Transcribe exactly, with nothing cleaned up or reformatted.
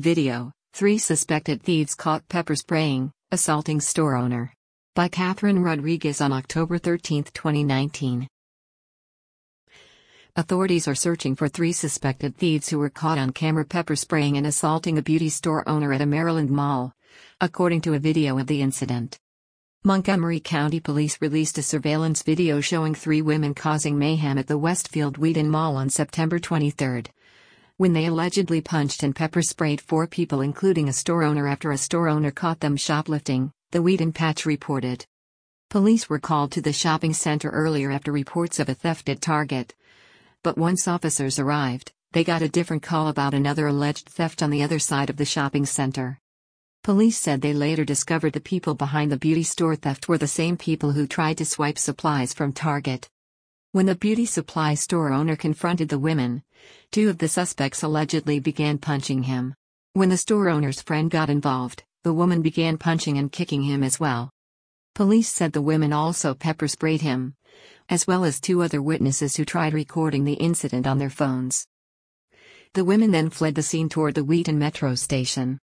Video: Three suspected thieves caught pepper spraying, assaulting store owner. By Catherine Rodriguez on October thirteenth, twenty nineteen. Authorities are searching for three suspected thieves who were caught on camera pepper spraying and assaulting a beauty store owner at a Maryland mall, according to a video of the incident. Montgomery County Police released a surveillance video showing three women causing mayhem at the Westfield Wheaton Mall on September twenty-third. When they allegedly punched and pepper sprayed four people including a store owner after a store owner caught them shoplifting, the Wheaton Patch reported. Police were called to the shopping center earlier after reports of a theft at Target. But once officers arrived, they got a different call about another alleged theft on the other side of the shopping center. Police said they later discovered the people behind the beauty store theft were the same people who tried to swipe supplies from Target. When the beauty supply store owner confronted the women, two of the suspects allegedly began punching him. When the store owner's friend got involved, the woman began punching and kicking him as well. Police said the women also pepper sprayed him, as well as two other witnesses who tried recording the incident on their phones. The women then fled the scene toward the Wheaton Metro station.